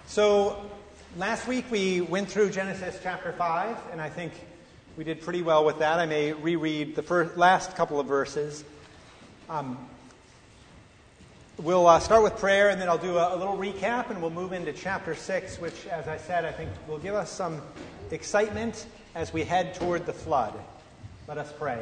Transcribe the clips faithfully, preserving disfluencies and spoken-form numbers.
So last week we went through Genesis chapter five, and I think we did pretty well with that. I may reread the first, last couple of verses. Um, we'll uh, start with prayer, and then I'll do a, a little recap, and we'll move into chapter six, which, as I said, I think will give us some excitement as we head toward the flood. Let us pray.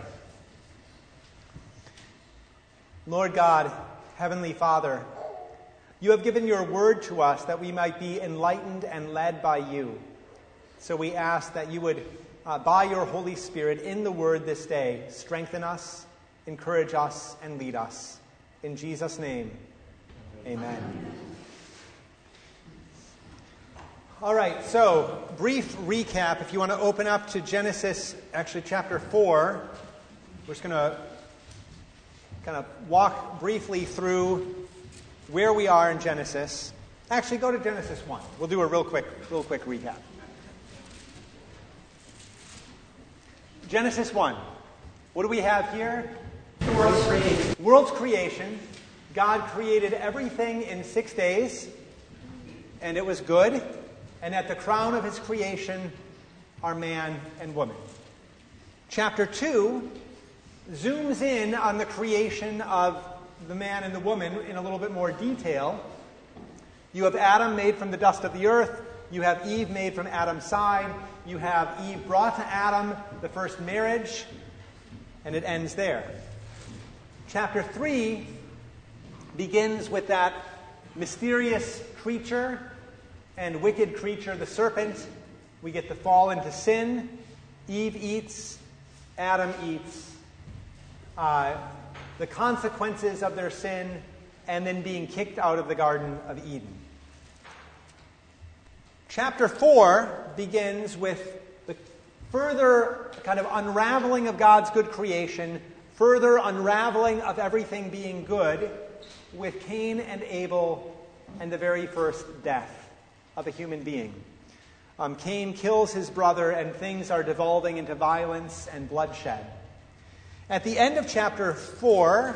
Lord God, Heavenly Father, you have given your word to us that we might be enlightened and led by you. So we ask that you would, uh, by your Holy Spirit, in the word this day, strengthen us, encourage us, and lead us. In Jesus' name, amen. All right, so brief recap. If you want to open up to Genesis, actually chapter four, we're just going to kind of walk briefly through where we are in Genesis. Actually, go to Genesis one. We'll do a real quick, real quick recap. Genesis one. What do we have here? The world's creation. World's creation. God created everything in six days, and it was good. And at the crown of his creation are man and woman. Chapter two zooms in on the creation of the man and the woman in a little bit more detail. You have Adam made from the dust of the earth. You have Eve made from Adam's side. You have Eve brought to Adam, the first marriage, and it ends there. Chapter three begins with that mysterious creature and wicked creature, the serpent. We get the fall into sin. Eve eats. Adam eats. Uh, the consequences of their sin, and then being kicked out of the Garden of Eden. Chapter four begins with the further kind of unraveling of God's good creation, further unraveling of everything being good, with Cain and Abel and the very first death of a human being. Um, Cain kills his brother, and things are devolving into violence and bloodshed. At the end of chapter four,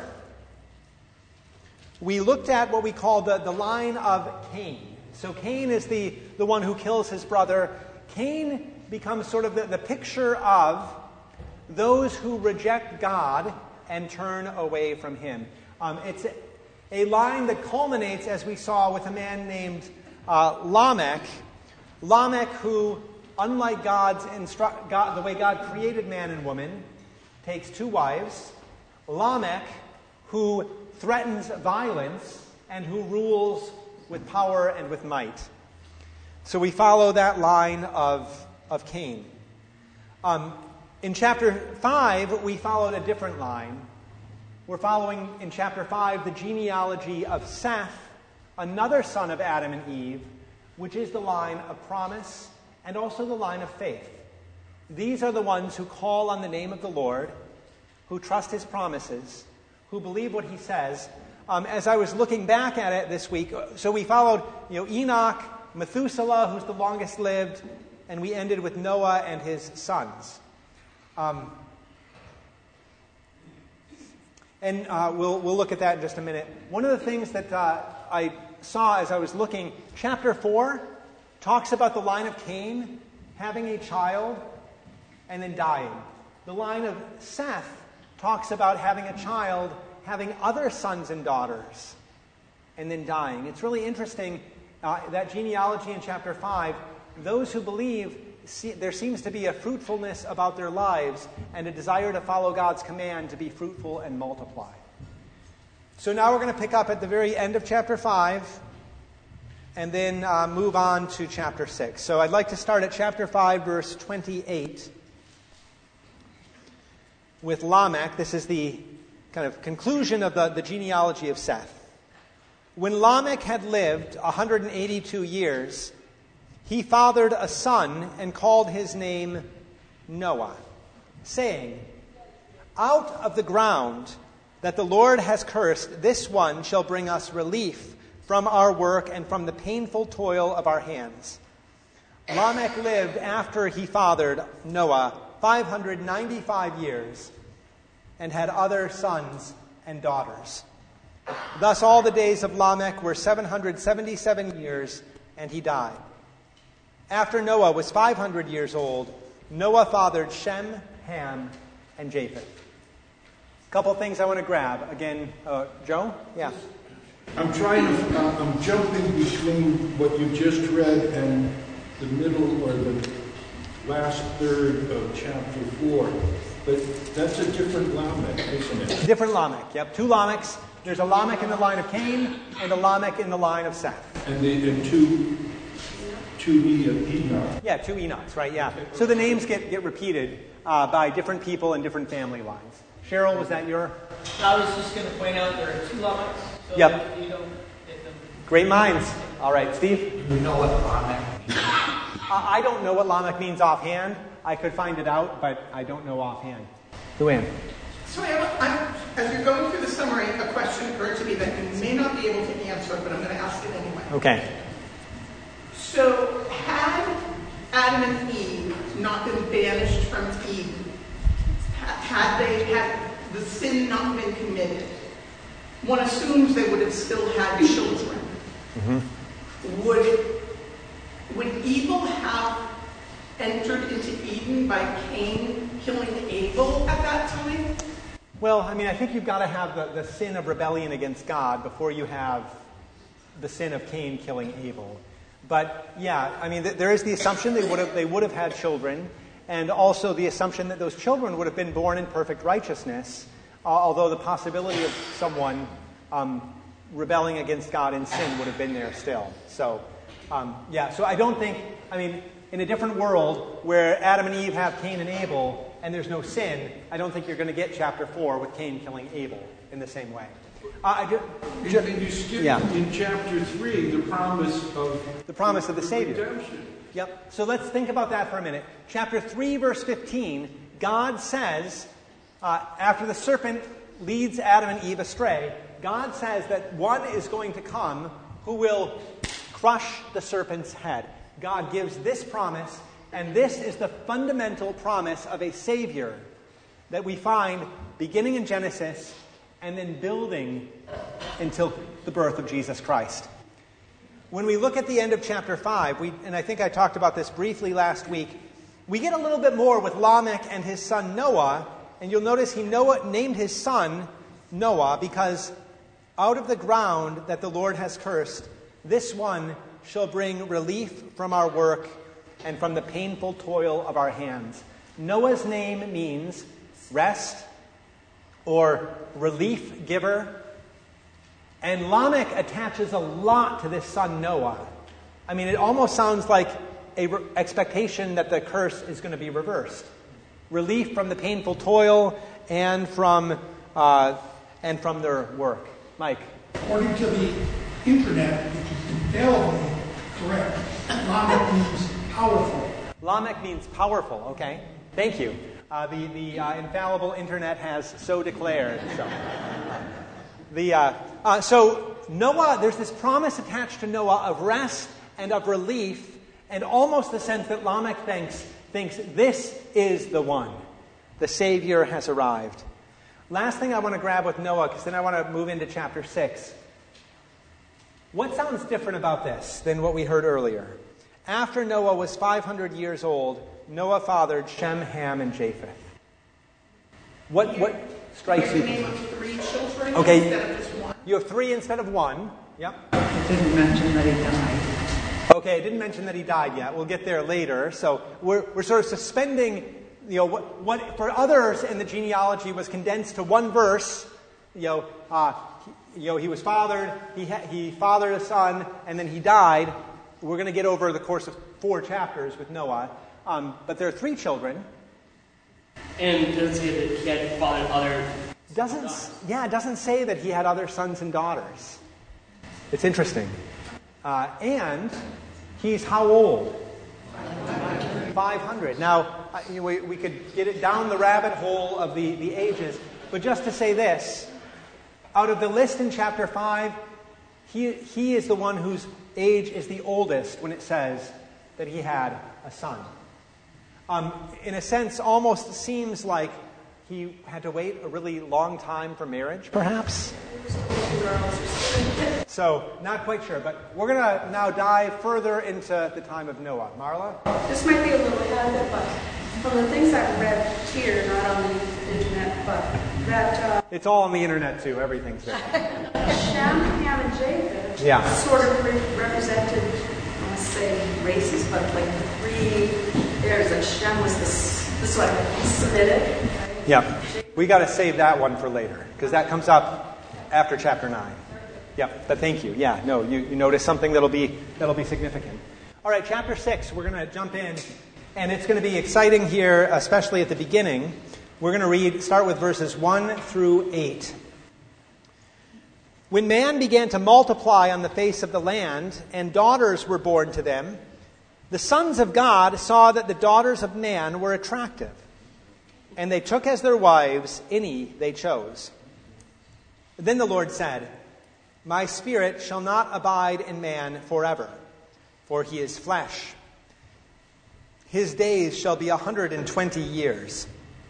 we looked at what we call the, the line of Cain. So Cain is the, the one who kills his brother. Cain becomes sort of the, the picture of those who reject God and turn away from him. Um, it's a, a line that culminates, as we saw, with a man named uh, Lamech. Lamech, who, unlike God's instru- God, the way God created man and woman, takes two wives. Lamech, who threatens violence and who rules with power and with might. So we follow that line of, of Cain. Um, in chapter five, we followed a different line. We're following, in chapter five, the genealogy of Seth, another son of Adam and Eve, which is the line of promise and also the line of faith. These are the ones who call on the name of the Lord, who trust his promises, who believe what he says. Um, as I was looking back at it this week, so we followed, you know, Enoch, Methuselah, who's the longest lived, and we ended with Noah and his sons. Um, and uh, we'll we'll look at that in just a minute. One of the things that uh, I saw as I was looking, chapter four talks about the line of Cain having a child and then dying. The line of Seth talks about having a child, having other sons and daughters, and then dying. It's really interesting, uh, that genealogy in chapter five, those who believe, see, there seems to be a fruitfulness about their lives and a desire to follow God's command to be fruitful and multiply. So now we're going to pick up at the very end of chapter five and then uh, move on to chapter six. So I'd like to start at chapter five, verse twenty-eight. With Lamech. This is the kind of conclusion of the, the genealogy of Seth. When Lamech had lived one hundred eighty-two years, he fathered a son and called his name Noah, saying, "Out of the ground that the Lord has cursed, this one shall bring us relief from our work and from the painful toil of our hands." Lamech lived after he fathered Noah five hundred ninety-five years and had other sons and daughters. Thus all the days of Lamech were seven hundred seventy-seven years, and he died. After Noah was five hundred years old, Noah fathered Shem, Ham, and Japheth. A couple of things I want to grab. Again, uh, Joe? Yeah. I'm trying to, uh, I'm jumping between what you just read and the middle or the last third of chapter four. But that's a different Lamech, isn't it? Different Lamech, yep. Two Lamechs. There's a Lamech in the line of Cain and a Lamech in the line of Seth. And, the, and two, two Enoch. Yeah, two Enochs, right, yeah. So the names get, get repeated uh, by different people and different family lines. Cheryl, was that your? I was just going to point out there are two Lamechs. So Yep. you don't get them. Great minds. All right, Steve? Do you know what Lamech means? Uh, I don't know what Lamech means offhand. I could find it out, but I don't know offhand. Luann? So I have, I'm, as you're going through the summary, a question occurred to me that you may not be able to answer, but I'm going to ask it anyway. Okay. So had Adam and Eve not been banished from Eden, had they had the sin not been committed, one assumes they would have still had children. Mm-hmm. Would would evil have entered into Eden by Cain killing Abel at that time? Well, I mean, I think you've got to have the, the sin of rebellion against God before you have the sin of Cain killing Abel. But yeah, I mean, th- there is the assumption they would have they would have had children, and also the assumption that those children would have been born in perfect righteousness, uh, although the possibility of someone um, rebelling against God in sin would have been there still. So, um, yeah, so I don't think, I mean, in a different world where Adam and Eve have Cain and Abel and there's no sin, I don't think you're going to get chapter four with Cain killing Abel in the same way. Uh, I ju- ju- And you skip yeah. in chapter three the promise of the promise of the Savior. redemption. Yep. So let's think about that for a minute. Chapter three, verse fifteen, God says, uh, after the serpent leads Adam and Eve astray, God says that one is going to come who will crush the serpent's head. God gives this promise, and this is the fundamental promise of a Savior that we find beginning in Genesis and then building until the birth of Jesus Christ. When we look at the end of chapter five, we, and I think I talked about this briefly last week, we get a little bit more with Lamech and his son Noah, and you'll notice he Noah named his son Noah because out of the ground that the Lord has cursed, this one shall bring relief from our work and from the painful toil of our hands. Noah's name means rest or relief giver. And Lamech attaches a lot to this son Noah. I mean, it almost sounds like an re- expectation that the curse is going to be reversed. Relief from the painful toil and from uh, and from their work. Mike? According to the internet, which is infallibly correct, Lamech means powerful. Lamech means powerful, okay. Thank you. Uh, the the uh, infallible internet has so declared. So, uh, the, uh, uh, so Noah, there's this promise attached to Noah of rest and of relief, and almost the sense that Lamech thinks, thinks this is the one. The Savior has arrived. Last thing I want to grab with Noah, because then I want to move into chapter six. What sounds different about this than what we heard earlier? After Noah was five hundred years old, Noah fathered Shem, Ham, and Japheth. What what strikes you? Name of three children Okay. instead of just one. You have three instead of one. Yep. It didn't mention that he died. Okay, it didn't mention that he died yet. We'll get there later. So we're we're sort of suspending, you know, what, what for others in the genealogy was condensed to one verse. You know, uh, he, you know, he was fathered, he ha- he fathered a son, and then he died. We're going to get over the course of four chapters with Noah. Um, but there are three children. And does it say that he had fathered other? Doesn't s- yeah, it doesn't say that he had other sons and daughters. It's interesting. Uh, and he's how old? five hundred. Now, uh, you know, we, we could get it down the rabbit hole of the, the ages, but just to say this, out of the list in chapter five, he, he is the one whose age is the oldest when it says that he had a son. Um, in a sense, almost seems like he had to wait a really long time for marriage, perhaps. So, not quite sure, but we're going to now dive further into the time of Noah. Marla? This might be a little ahead of it, but from the things I've read here, not on the internet, but that uh, It's all on the internet, too. Everything's there. Shem, Ham, and Japheth Yeah. sort of re- represented, I want to say races, but like the three areas. Like Shem was this, this one, Semitic. Right? Yeah. We got to save that one for later, because that comes up after chapter nine. Yep, but thank you. Yeah, no, you, you notice something that'll be that'll be significant. All right, chapter six, we're going to jump in, and it's going to be exciting here, especially at the beginning. We're going to read, start with verses one through eight. When man began to multiply on the face of the land, and daughters were born to them, the sons of God saw that the daughters of man were attractive, and they took as their wives any they chose. Then the Lord said, My spirit shall not abide in man forever, for he is flesh. His days shall be a hundred and twenty years.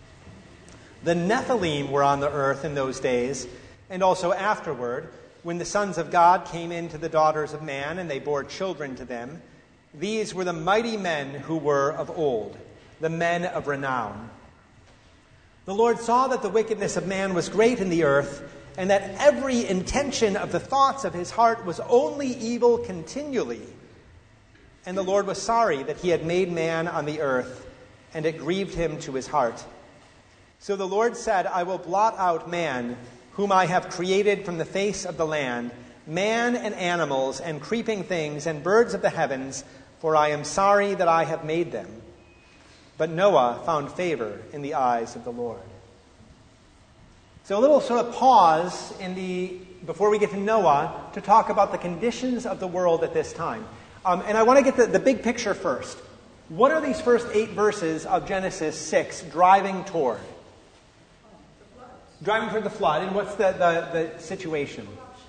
The Nephilim were on the earth in those days, and also afterward, when the sons of God came in to the daughters of man, and they bore children to them. These were the mighty men who were of old, the men of renown. The Lord saw that the wickedness of man was great in the earth, and that every intention of the thoughts of his heart was only evil continually. And the Lord was sorry that he had made man on the earth, and it grieved him to his heart. So the Lord said, I will blot out man, whom I have created from the face of the land, man and animals and creeping things and birds of the heavens, for I am sorry that I have made them. But Noah found favor in the eyes of the Lord. So a little sort of pause in the before we get to Noah to talk about the conditions of the world at this time. Um, and I want to get the, the big picture first. What are these first eight verses of Genesis six driving toward? Driving toward the flood. And what's the, the, the situation?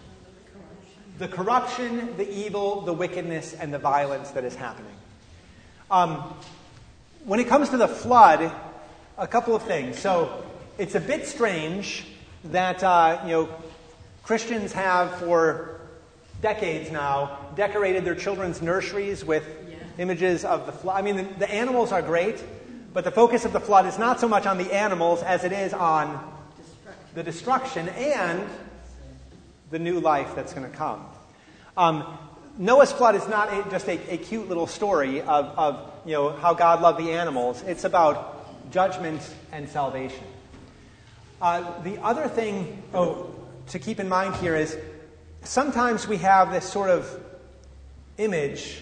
The corruption, the evil, the wickedness, and the violence that is happening. Um, when it comes to the flood, a couple of things. So it's a bit strange that uh, you know Christians have for decades now decorated their children's nurseries with yeah. images of the flood. I mean, the, the animals are great, but the focus of the flood is not so much on the animals as it is on the destruction and the new life that's going to come. Um, Noah's flood is not a, just a, a cute little story of, of you know how God loved the animals. It's about judgment and salvation. Uh, the other thing oh, to keep in mind here is sometimes we have this sort of image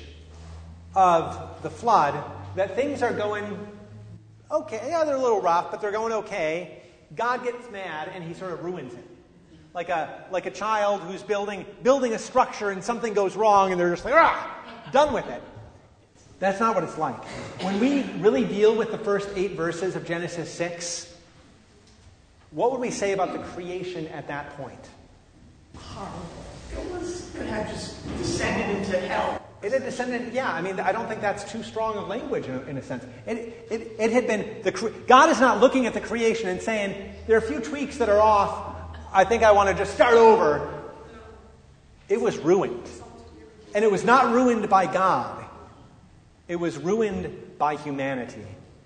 of the flood that things are going okay. Yeah, they're a little rough, but they're going okay. God gets mad and he sort of ruins it. Like a like a child who's building building a structure and something goes wrong and they're just like, ah, done with it. That's not what it's like. When we really deal with the first eight verses of Genesis six, what would we say about the creation at that point? Horrible. It was it had just descended into hell. It had descended, yeah. I mean, I don't think that's too strong of language in a, in a sense. It, it, it had been, the God is not looking at the creation and saying, there are a few tweaks that are off. I think I want to just start over. It was ruined. And it was not ruined by God. It was ruined by humanity.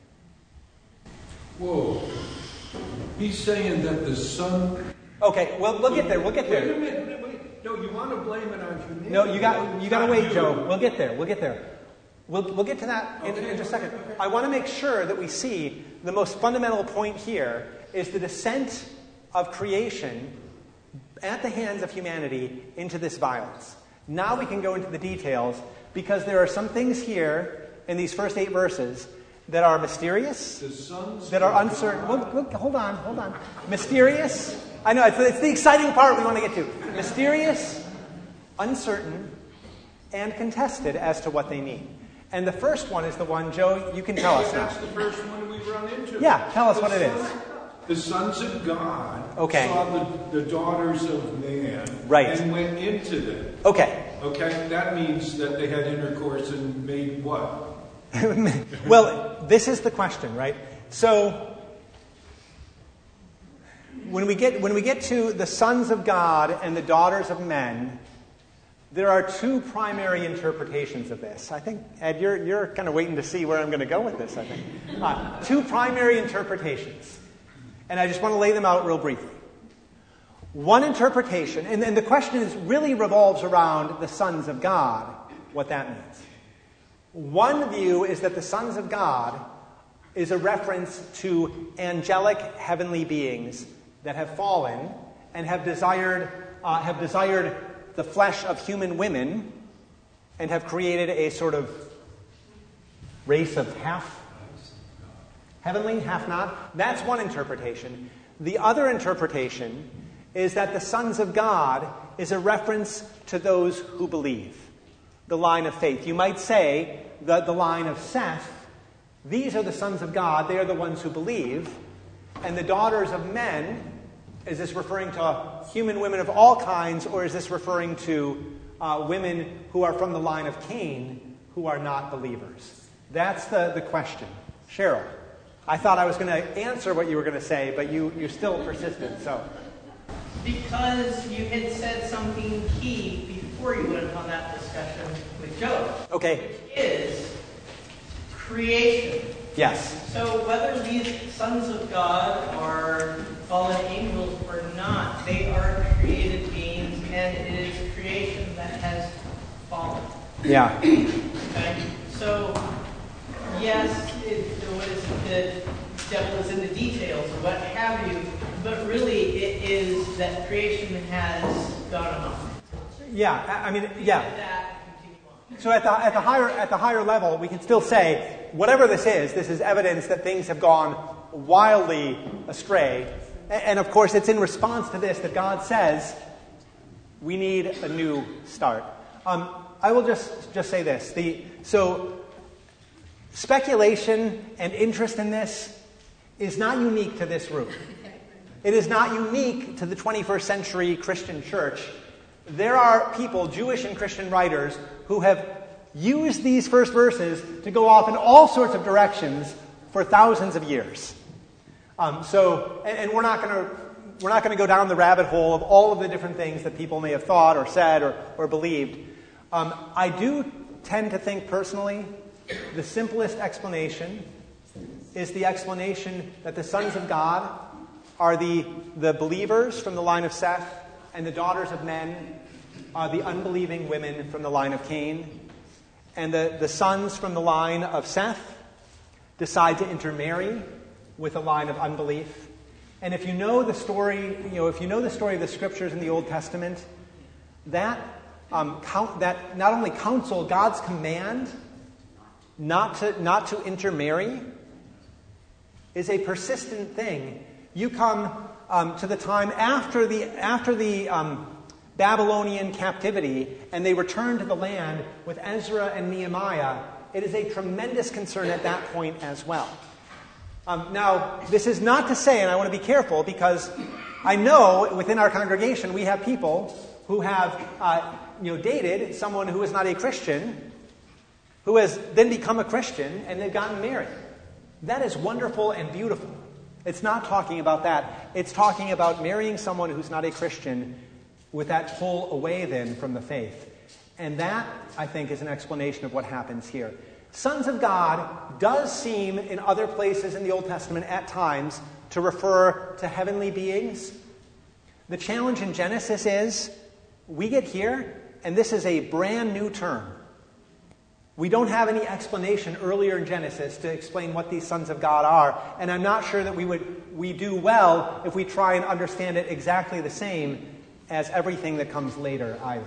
Whoa. He's saying that the sun... Okay, well, we'll get there. We'll get there. Wait a minute, wait, wait. No, you want to blame it on humanity. No, you got you got to wait, you. Joe. We'll get there. We'll get there. We'll we'll get to that in, okay, in just a second. Okay, okay. I want to make sure that we see the most fundamental point here is the descent of creation at the hands of humanity into this violence. Now we can go into the details because there are some things here in these first eight verses that are mysterious, that are uncertain. Well, look, hold on, hold on. Mysterious. I know, it's, it's the exciting part we want to get to. Mysterious, uncertain, and contested as to what they mean. And the first one is the one, Joe, you can tell us now. That's the first one we run into. Yeah, tell us the what it sons, is. The sons of God okay. saw the, the daughters of man right. and went into them. Okay. Okay, that means that they had intercourse and made what? Well, this is the question, right? So when we get when we get to the sons of God and the daughters of men, There are two primary interpretations of this. I think, Ed, you're, you're kind of waiting to see where I'm going to go with this, I think. Uh, two primary interpretations. And I just want to lay them out real briefly. One interpretation, and, and the question is really revolves around the sons of God, what that means. One view is that the sons of God is a reference to angelic heavenly beings that have fallen and have desired, uh, have desired the flesh of human women and have created a sort of race of half heavenly, half not. That's one interpretation. The other interpretation is that the sons of God is a reference to those who believe, the line of faith. You might say the, the line of Seth, these are the sons of God, they are the ones who believe, and the daughters of men, is this referring to human women of all kinds, or is this referring to uh, women who are from the line of Cain who are not believers? That's the, the question. Cheryl, I thought I was going to answer what you were going to say, but you, you still persisted, so. Because you had said something key before you went on that discussion with Joe. Okay. Which is creation. Yes. So whether these sons of God are fallen angels or not, they are created beings, and it is creation that has fallen. Yeah. Okay? So, yes, it, what is the devil is in the details, or what have you, but really it is that creation has gone on. Yeah, I I mean, yeah. That continue on. So at the, at the higher at the higher level, we can still say, whatever this is, this is evidence that things have gone wildly astray. And, and of course, it's in response to this that God says, we need a new start. Um, I will just, just say this. The, so speculation and interest in this is not unique to this room. It is not unique to the twenty-first century Christian church. There are people, Jewish and Christian writers, who have used these first verses to go off in all sorts of directions for thousands of years. Um, so, and, and we're not going to we're not going to go down the rabbit hole of all of the different things that people may have thought or said or, or believed. Um, I do tend to think personally the simplest explanation is the explanation that the sons of God are the, the believers from the line of Seth, and the daughters of men are the unbelieving women from the line of Cain. And the, the sons from the line of Seth decide to intermarry with a line of unbelief. And if you know the story, you know, if you know the story of the scriptures in the Old Testament, that um, count, that not only counsel God's command not to not to intermarry is a persistent thing. You come um, to the time after the after the um, Babylonian captivity, and they return to the land with Ezra and Nehemiah. It is a tremendous concern at that point as well. Um, now, this is not to say, and I want to be careful, because I know within our congregation we have people who have uh, you know, dated someone who is not a Christian, who has then become a Christian, and they've gotten married. That is wonderful and beautiful. It's not talking about that. It's talking about marrying someone who's not a Christian with that pull away then from the faith. And that, I think, is an explanation of what happens here. Sons of God does seem in other places in the Old Testament at times to refer to heavenly beings. The challenge in Genesis is we get here, and this is a brand new term. We don't have any explanation earlier in Genesis to explain what these sons of God are, and I'm not sure that we would we do well if we try and understand it exactly the same as everything that comes later either.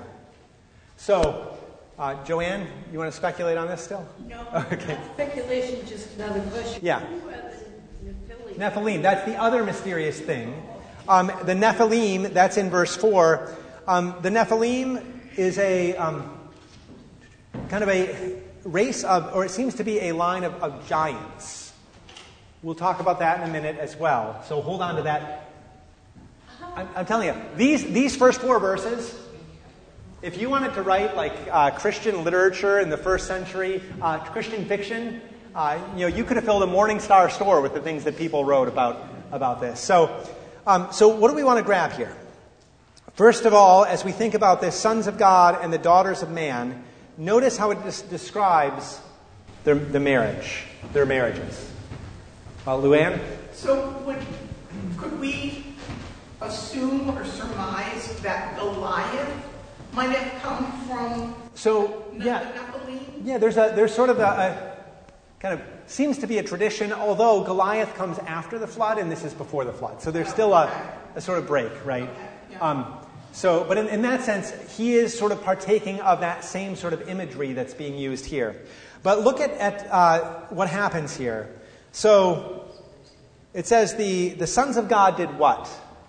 So, uh, Joanne, you want to speculate on this still? No. Okay. Speculation, just another question. Yeah. Who are the Nephilim? Nephilim, that's the other mysterious thing. Um, the Nephilim, that's in verse four. Um, the Nephilim is a um, kind of a race of, or it seems to be a line of, of giants. We'll talk about that in a minute as well. So hold on to that. I'm, I'm telling you, these these first four verses, if you wanted to write like uh, Christian literature in the first century, uh, Christian fiction, uh, you know, you could have filled a Morning Star store with the things that people wrote about about this. So, um, so what do we want to grab here? First of all, as we think about this, sons of God and the daughters of man, notice how it des- describes their, the marriage, their marriages. Uh, Luann? So would, could we assume or surmise that Goliath might have come from So, the yeah, Nephilim? yeah. There's a there's sort of a, a kind of seems to be a tradition, although Goliath comes after the flood and this is before the flood. So there's still a, a sort of break, right? Um, so, but in, in that sense, he is sort of partaking of that same sort of imagery that's being used here. But look at at uh, what happens here. So it says the the sons of God did what?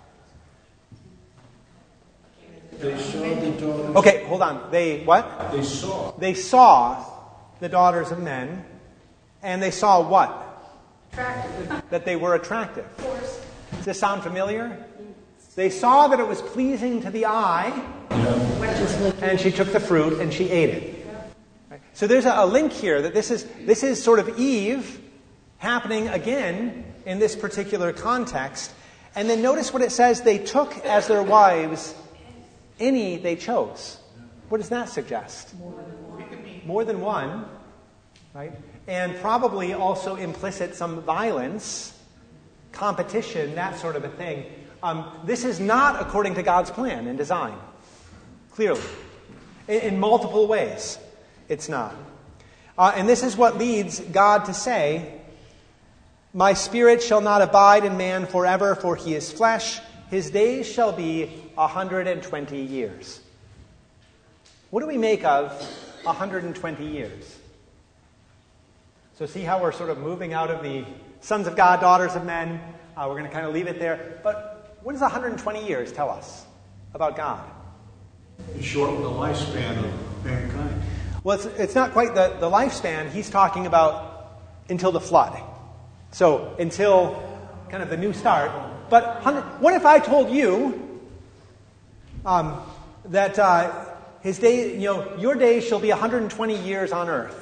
They saw the daughters. Okay, hold on. They what? They saw. They saw the daughters of men, and they saw what? Attractive. That they were attractive. Of course. Does this sound familiar? They saw that it was pleasing to the eye, and she took the fruit and she ate it. Right? So there's a, a link here that this is this is sort of Eve happening again in this particular context. And then notice what it says: they took as their wives any they chose. What does that suggest? More than one, right? And probably also implicit some violence, competition, that sort of a thing. Um, this is not according to God's plan and design. Clearly. In, in multiple ways, it's not. Uh, and this is what leads God to say, "My spirit shall not abide in man forever, for he is flesh. His days shall be a hundred and twenty years." What do we make of a hundred and twenty years? So see how we're sort of moving out of the sons of God, daughters of men. Uh, we're going to kind of leave it there. But what does one hundred twenty years tell us about God? It shortened the lifespan of mankind. Well, it's, it's not quite the, the lifespan. He's talking about until the flood. So until kind of the new start. But what if I told you um, that uh, his day, you know, your days shall be one hundred twenty years on earth?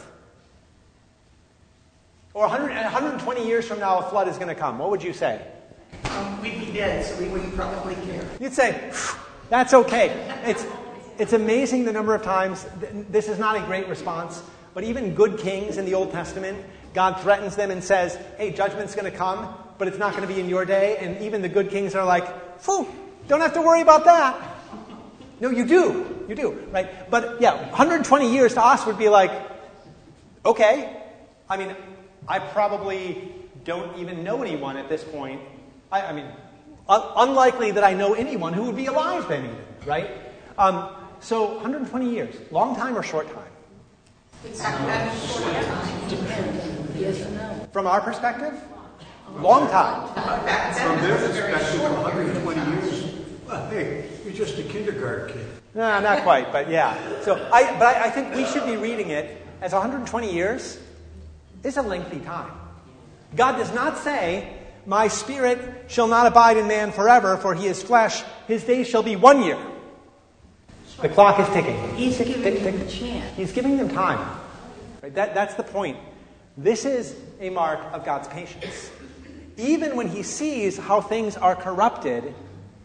Or one hundred, one hundred twenty years from now, a flood is going to come. What would you say? Um, we'd be dead, so we wouldn't probably care. You'd say, that's okay. It's, it's amazing the number of times, this is not a great response, but even good kings in the Old Testament, God threatens them and says, hey, judgment's going to come, but it's not going to be in your day. And even the good kings are like, phew, don't have to worry about that. No, you do. You do, right? But yeah, one hundred twenty years to us would be like, okay. I mean, I probably don't even know anyone at this point. I, I mean, un- unlikely that I know anyone who would be alive then even, right? Um, so one hundred twenty years, long time or short time? It's not that short a time. Yes or no? From our perspective, long time. Uh, that, From that their is very perspective, short. one hundred twenty years, well, hey, you're just a kindergarten kid. No, not quite, but yeah. So, I, but I, I think we should be reading it as one hundred twenty years is a lengthy time. God does not say, my spirit shall not abide in man forever, for he is flesh. His days shall be one year. The clock is ticking. He's Tick, giving tick, them tick. a chance. He's giving them time. Right? That, that's the point. This is a mark of God's patience. Even when he sees how things are corrupted,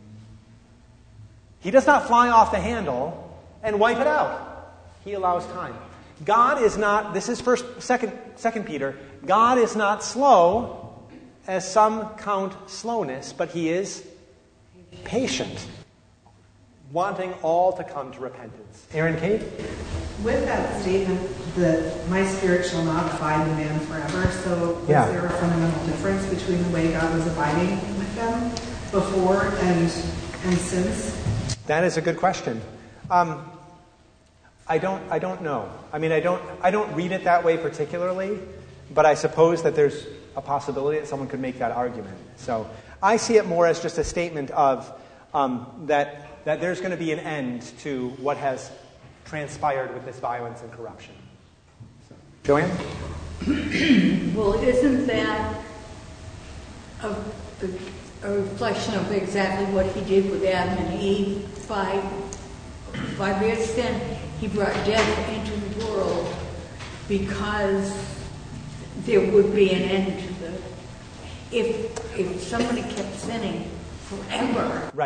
he does not fly off the handle and wipe it out. He allows time. God is not, this is first, second, second Peter, God is not slow as some count slowness, but he is patient, wanting all to come to repentance. Aaron, Kate? With that statement that my spirit shall not abide in man forever, so was Yeah. there a fundamental difference between the way God was abiding with them before and and since? That is a good question. Um, I don't. I don't know. I mean, I don't. I don't read it that way particularly, but I suppose that there's a possibility that someone could make that argument. So I see it more as just a statement of um, that that there's going to be an end to what has transpired with this violence and corruption. So, Joanne? Well, isn't that a, a reflection of exactly what he did with Adam and Eve? By, by their sin, he brought death into the world because there would be an end to the... If, if somebody kept sinning forever... Right.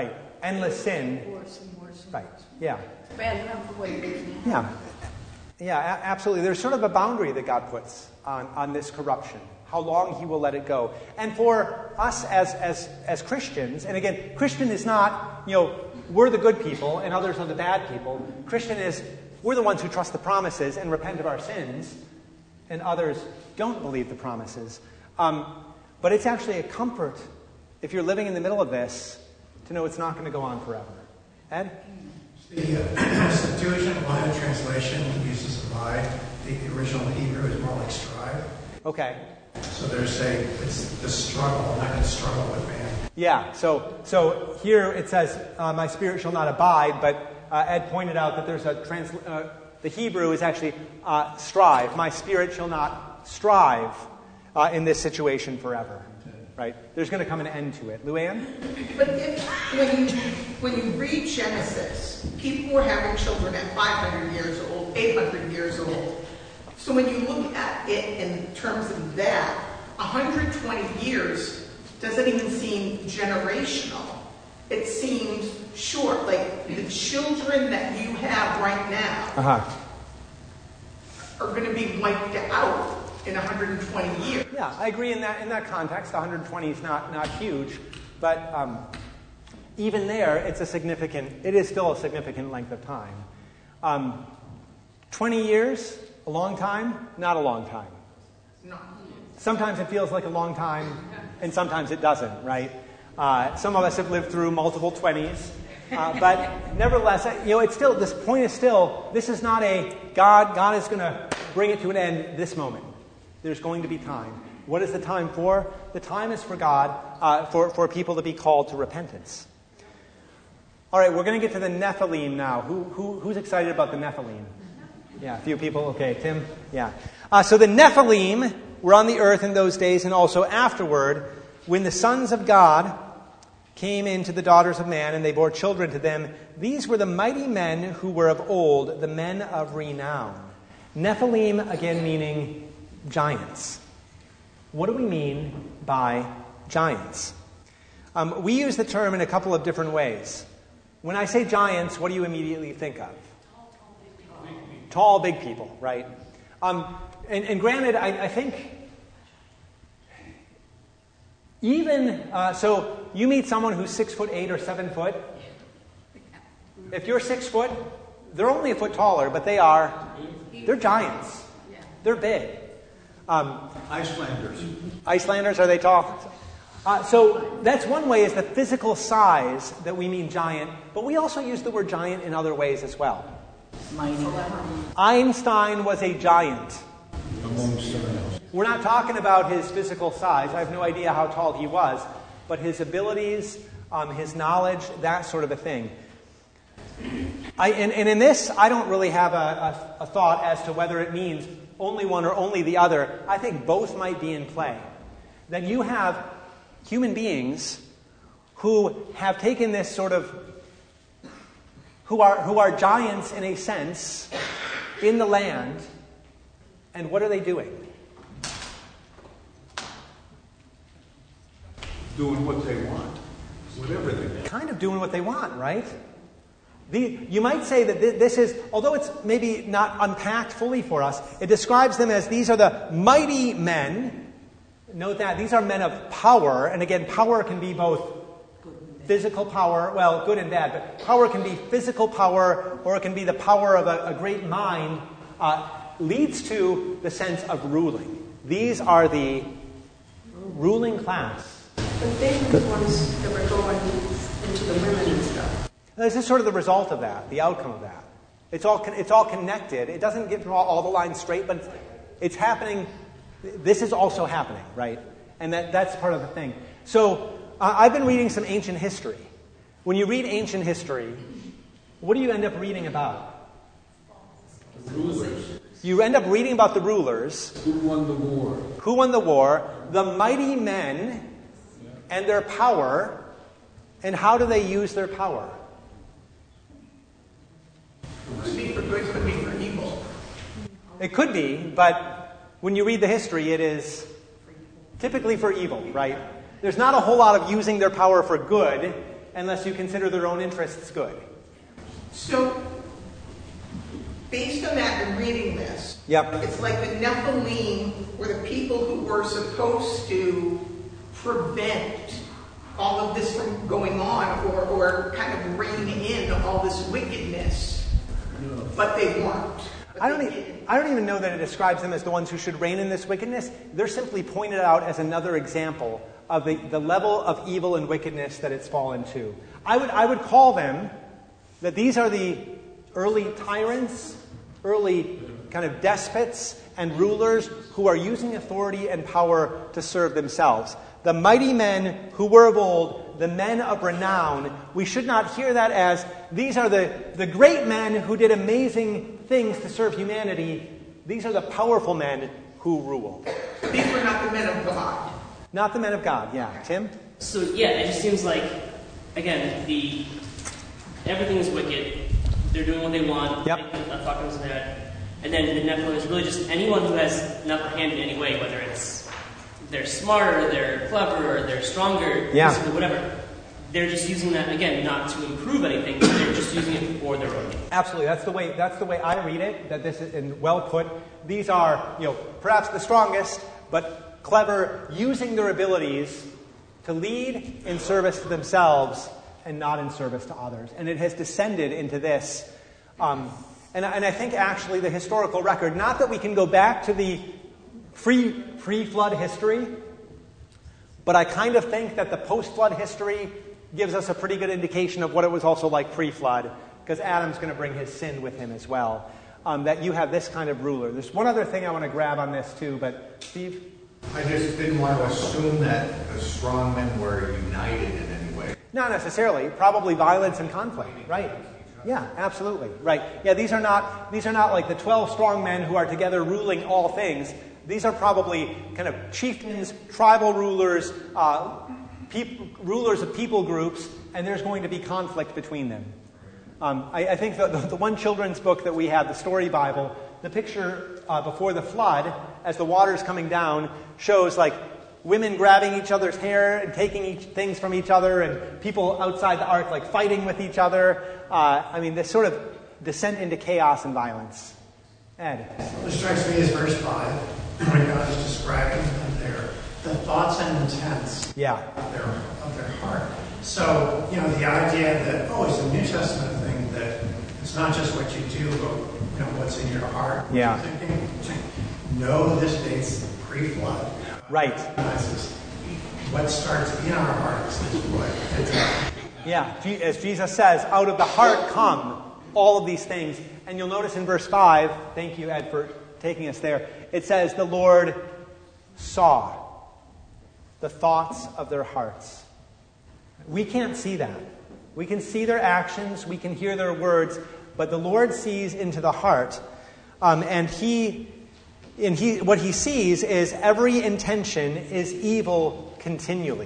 endless sin. Worse and worse and Right. worse. Yeah. Bad enough the way it is now. Yeah. Yeah, a- absolutely. There's sort of a boundary that God puts on, on this corruption, how long he will let it go. And for us as, as, as Christians, and again, Christian is not, you know, we're the good people and others are the bad people. Christian is, we're the ones who trust the promises and repent of our sins, and others don't believe the promises. Um, but it's actually a comfort, if you're living in the middle of this, to know it's not going to go on forever. Ed? The uh, Septuagint Latin translation uses abide. The original Hebrew is more like strive. Okay. So they're saying it's the struggle. I'm not going to struggle with man. Yeah, so so here it says, uh, my spirit shall not abide, but uh, Ed pointed out that there's a, trans- uh, the Hebrew is actually uh, strive. My spirit shall not strive uh, in this situation forever, right? There's going to come an end to it. Luann? But if, when you, when you read Genesis, people were having children at five hundred years old, eight hundred years old. So when you look at it in terms of that, one hundred twenty years doesn't even seem generational. It seems short. Like the children that you have right now Uh-huh. are going to be wiped out in one hundred twenty years. Yeah, I agree in that in that context. one hundred twenty is not, not huge, but um, even there, it's a significant, it is still a significant length of time. Um, twenty years, a long time, not a long time. No. Sometimes it feels like a long time, and sometimes it doesn't, right? Uh, some of us have lived through multiple twenties, uh, but nevertheless, you know, it's still, this point is still, this is not a, God, God is going to bring it to an end this moment. There's going to be time. What is the time for? The time is for God, uh, for, for people to be called to repentance. All right, we're going to get to the Nephilim now. Who, who, who's excited about the Nephilim? Yeah, a few people. Okay, Tim? Yeah. Uh, so the Nephilim were on the earth in those days and also afterward, when the sons of God came into the daughters of man and they bore children to them. These were the mighty men who were of old, the men of renown. Nephilim, again, meaning giants. What do we mean by giants? Um, we use the term in a couple of different ways. When I say giants, what do you immediately think of? Tall, big people, right? Um, and, and granted, I, I think even, uh, so you meet someone who's six foot eight or seven foot. If you're six foot, they're only a foot taller, but they are, they're giants. They're big. Um, Icelanders. Icelanders, are they tall? Uh, so that's one way, is the physical size that we mean giant, but we also use the word giant in other ways as well. Mighty. Einstein was a giant. Among science. We're not talking about his physical size. I have no idea how tall he was, but his abilities, um, his knowledge, that sort of a thing. I, and, and in this, I don't really have a, a, a thought as to whether it means only one or only the other. I think both might be in play. That you have human beings who have taken this sort of, who are who are giants in a sense in the land, and what are they doing? Doing what they want. Whatever they want. Kind of doing what they want, right? The, you might say that this is, although it's maybe not unpacked fully for us, it describes them as these are the mighty men. Note that these are men of power, and again, power can be both physical power, well, good and bad, but power can be physical power, or it can be the power of a, a great mind, uh, leads to the sense of ruling. These are the ruling class. But they were the ones that were going into the women and stuff. This is sort of the result of that, the outcome of that. It's all it's all connected. It doesn't get all, all the lines straight, but it's, it's happening. This is also happening, right? And that, that's part of the thing. So uh, I've been reading some ancient history. When you read ancient history, what do you end up reading about? The rulers. You end up reading about the rulers. Who won the war? Who won the war? The mighty men and their power. And how do they use their power? Could be for good, could be for evil. It could be, but when you read the history, it is typically for evil, right? There's not a whole lot of using their power for good unless you consider their own interests good. So, based on that and reading this, Yep. it's like the Nephilim were the people who were supposed to prevent all of this from going on, or, or kind of rein in all this wickedness, no. But they weren't. But I don't, they even, I don't even know that it describes them as the ones who should reign in this wickedness. They're simply pointed out as another example of the, the level of evil and wickedness that it's fallen to. I would, I would call them that these are the early tyrants, early kind of despots and rulers who are using authority and power to serve themselves. The mighty men who were of old, the men of renown, we should not hear that as these are the, the great men who did amazing things to serve humanity. These are the powerful men who rule. These were not the men of God. Not the men of God, yeah. Tim? So, yeah, it just seems like, again, the everything is wicked. They're doing what they want. Yep. I'm talking to that. And then the Nephilim is really just anyone who has an upper hand in any way, whether it's they're smarter, they're clever, or they're stronger, yeah. whatever. They're just using that, again, not to improve anything, but they're just using it for their own. Absolutely. That's the way that's the way I read it, that this is and well put. These are, you know, perhaps the strongest, but clever, using their abilities to lead in service to themselves and not in service to others. And it has descended into this. Um, and, and I think actually the historical record, not that we can go back to the pre, pre-flood history, but I kind of think that the post-flood history gives us a pretty good indication of what it was also like pre-flood, because Adam's going to bring his sin with him as well. Um, that you have this kind of ruler. There's one other thing I want to grab on this too, but Steve? I just didn't want to assume that the strong men were united in any way. Not necessarily. Probably violence and conflict, right? Yeah, absolutely. Right. Yeah, these are not these are not like the twelve strong men who are together ruling all things. These are probably kind of chieftains, tribal rulers, uh, peop- rulers of people groups, and there's going to be conflict between them. Um, I, I think the, the, the one children's book that we have, the Story Bible, the picture uh, before the flood, as the water's coming down, shows like women grabbing each other's hair and taking each, things from each other, and people outside the ark like fighting with each other. Uh, I mean, this sort of descent into chaos and violence. Ed? What strikes me is verse five, when God is describing their the thoughts and intents yeah. of their of their heart. So, you know, the idea that, oh, it's a New Testament thing, that it's not just what you do, but, you know, what's in your heart. Yeah. Thinking, no, this dates pre-flood. Right. What starts in our hearts is what. Yeah, as Jesus says, out of the heart come all of these things. And you'll notice in verse five, thank you, Ed, for taking us there, it says, the Lord saw the thoughts of their hearts. We can't see that. We can see their actions, we can hear their words, but the Lord sees into the heart. Um, and he, and he, what he sees is every intention is evil continually.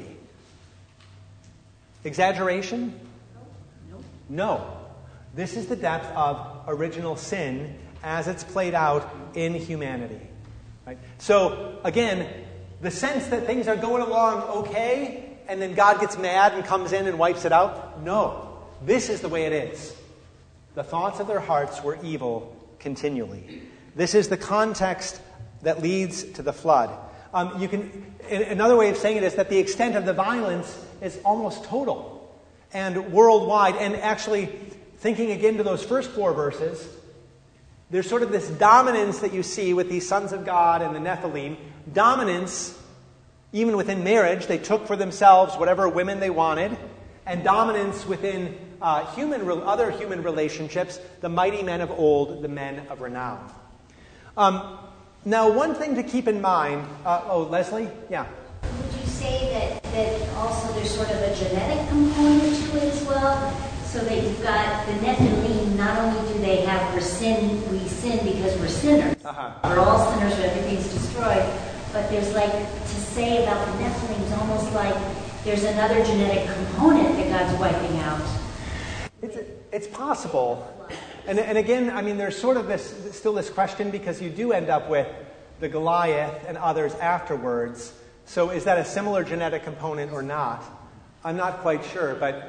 Exaggeration? No. This is the depth of original sin as it's played out in humanity. Right? So, again, the sense that things are going along okay, and then God gets mad and comes in and wipes it out? No. This is the way it is. The thoughts of their hearts were evil continually. This is the context that leads to the flood. Um, you can. Another way of saying it is that the extent of the violence is almost total and worldwide. And actually, thinking again to those first four verses, there's sort of this dominance that you see with these sons of God and the Nephilim. Dominance, even within marriage, they took for themselves whatever women they wanted. And dominance within uh, human, other human relationships, the mighty men of old, the men of renown. Um, now, one thing to keep in mind... Uh, oh, Leslie? Yeah. Would you say that, that also there's sort of a genetic component to it as well? So that you've got the Nephilim, not only do they have we're sin, we sin because we're sinners. Uh-huh. We're all sinners, everything's destroyed. But there's like, to say about the Nephilim is almost like there's another genetic component that God's wiping out. It's, it's possible. And, and again, I mean, there's sort of this, still this question, because you do end up with the Goliath and others afterwards. So is that a similar genetic component or not? I'm not quite sure, but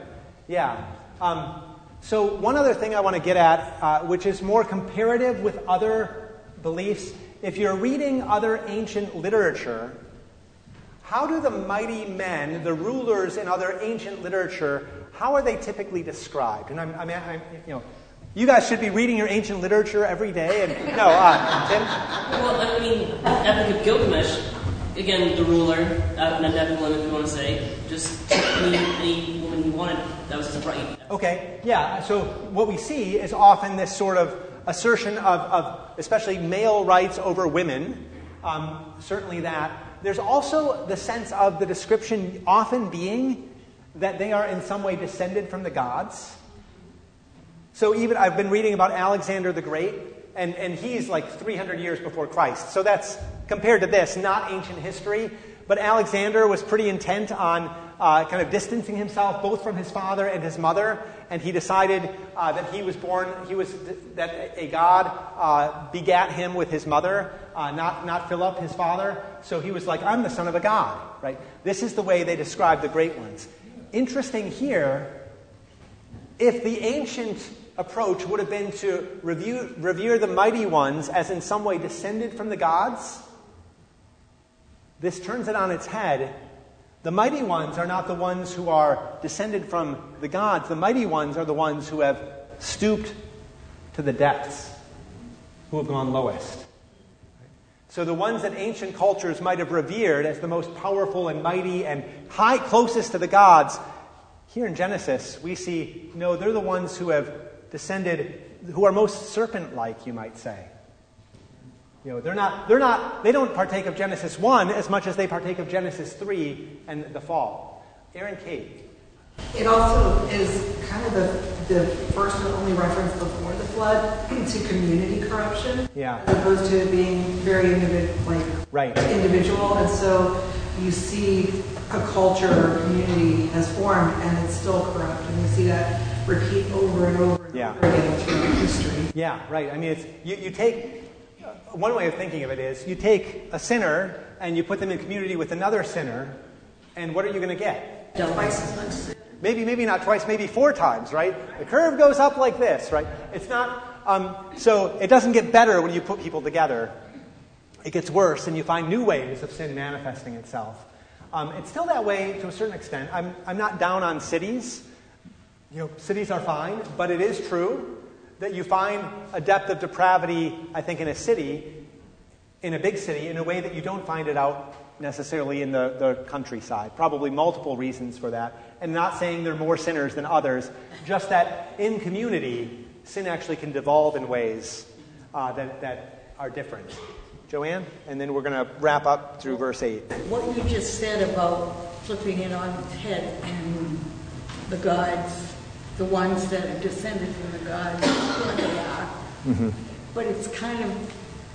Yeah. Um, so one other thing I want to get at, uh, which is more comparative with other beliefs. If you're reading other ancient literature, how do the mighty men, the rulers in other ancient literature, how are they typically described? And I'm, I'm, I'm you know, you guys should be reading your ancient literature every day. And no, uh, Tim. Well, I mean, Epic of Gilgamesh. Again, the ruler, uh, Nephilim, if you want to say, just took any, any woman he wanted. That was his right. Okay, yeah. So what we see is often this sort of assertion of, of especially male rights over women. Um, certainly that. There's also the sense of the description often being that they are in some way descended from the gods. So even I've been reading about Alexander the Great, and, and he's like three hundred years before Christ. So that's, compared to this, not ancient history. But Alexander was pretty intent on uh, kind of distancing himself both from his father and his mother. And he decided uh, that he was born, he was that a god uh, begat him with his mother, uh, not not Philip, his father. So he was like, I'm the son of a god, right? This is the way they describe the great ones. Interesting here, if the ancient approach would have been to review, revere the mighty ones as in some way descended from the gods, this turns it on its head. The mighty ones are not the ones who are descended from the gods. The mighty ones are the ones who have stooped to the depths, who have gone lowest. So the ones that ancient cultures might have revered as the most powerful and mighty and high, closest to the gods, here in Genesis we see, no, they're the ones who have descended, who are most serpent-like, you might say. You know, they're not, they're not, they don't partake of Genesis one as much as they partake of Genesis three and the fall. Aaron, Kate. It also is kind of the, the first and only reference before the flood to community corruption. Yeah. As opposed to being very individ- like right. individual. And so you see a culture or community has formed and it's still corrupt. And you see that repeat over and over and yeah. over again throughout history. Yeah, right. I mean, it's you, you take... One way of thinking of it is you take a sinner and you put them in community with another sinner, and what are you going to get? Twice as much sin. Maybe, maybe not twice, maybe four times, right? The curve goes up like this, right? It's not, um, so it doesn't get better when you put people together. It gets worse, and you find new ways of sin manifesting itself. Um, it's still that way to a certain extent. I'm, I'm not down on cities. You know, cities are fine, but it is true that you find a depth of depravity, I think, in a city, in a big city, in a way that you don't find it out necessarily in the, the countryside. Probably multiple reasons for that. And not saying there are more sinners than others, just that in community, sin actually can devolve in ways uh, that, that are different. Joanne? And then we're going to wrap up through verse eight. What you just said about flipping it on its head and the gods, the ones that are descended from the gods, what they are. Mm-hmm. But it's kind of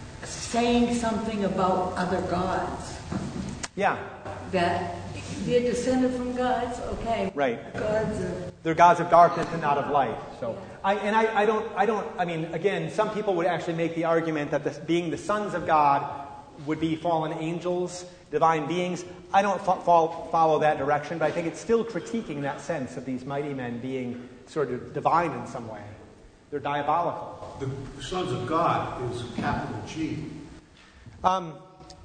saying something about other gods. Yeah. That they're descended from gods, okay. Right. Gods are... They're gods of darkness and not of light. So, I, and I, I don't, I don't, I mean, again, some people would actually make the argument that this, being the sons of God would be fallen angels, divine beings. I don't fo- fo- follow that direction, but I think it's still critiquing that sense of these mighty men being sort of divine in some way. They're diabolical. The sons of God is capital G. Um,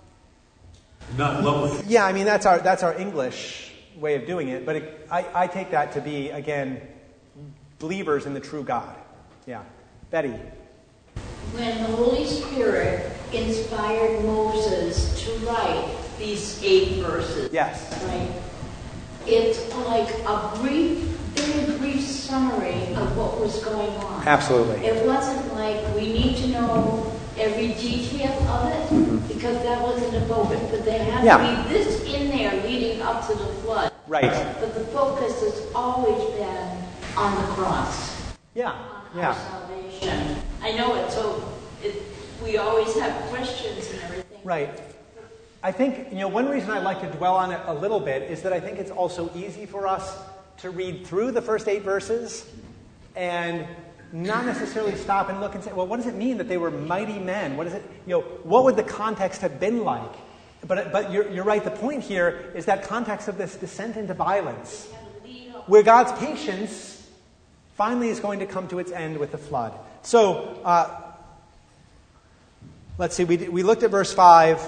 Not lowercase. yeah, I mean, that's our that's our English way of doing it, but it, I, I take that to be, again, believers in the true God. Yeah. Betty. When the Holy Spirit inspired Moses to write these eight verses, yes, right? It's like a brief, very brief summary of what was going on. Absolutely. It wasn't like we need to know every detail of it, mm-hmm. because that wasn't about it. But there had yeah. to be this in there leading up to the flood. Right. But the focus has always been on the cross. Yeah. On yeah. our salvation. I know it, so it, we always have questions and everything. Right. I think, you know, one reason I like to dwell on it a little bit is that I think it's also easy for us to read through the first eight verses and not necessarily stop and look and say, well, what does it mean that they were mighty men? What is it, you know, what would the context have been like? But but you're, you're right, the point here is that context of this descent into violence. We have to lead up where God's patience finally is going to come to its end with the flood. So, uh, let's see, we, we looked at verse five.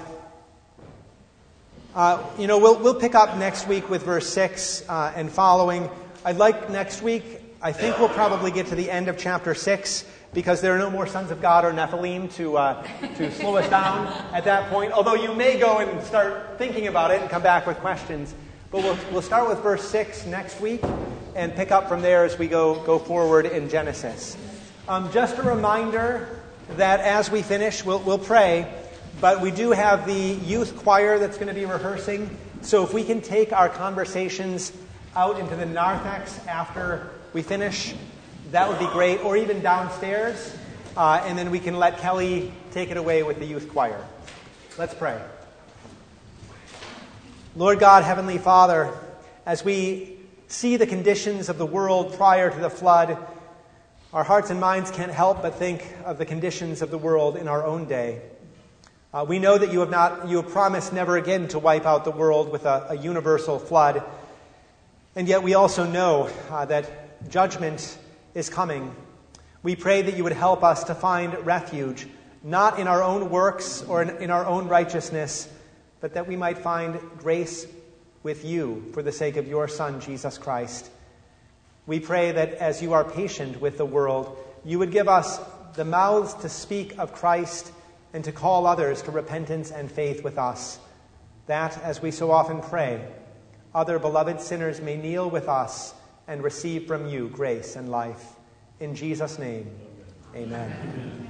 Uh, you know, we'll, we'll pick up next week with verse six uh, and following. I'd like next week, I think we'll probably get to the end of chapter six, because there are no more sons of God or Nephilim to uh, to slow us down at that point. Although you may go and start thinking about it and come back with questions. But we'll we'll start with verse six next week and pick up from there as we go go forward in Genesis. Um, just a reminder that as we finish, we'll we'll pray. But we do have the youth choir that's going to be rehearsing. So if we can take our conversations out into the narthex after we finish, that would be great, or even downstairs, uh, and then we can let Kelly take it away with the youth choir. Let's pray. Lord God, Heavenly Father, as we see the conditions of the world prior to the flood, our hearts and minds can't help but think of the conditions of the world in our own day. Uh, we know that you have not, you have promised never again to wipe out the world with a, a universal flood, and yet we also know uh, that judgment is coming. We pray that you would help us to find refuge, not in our own works or in, in our own righteousness, but that we might find grace with you for the sake of your Son, Jesus Christ. We pray that as you are patient with the world, you would give us the mouths to speak of Christ and to call others to repentance and faith with us, that, as we so often pray, other beloved sinners may kneel with us and receive from you grace and life. In Jesus' name, amen. Amen.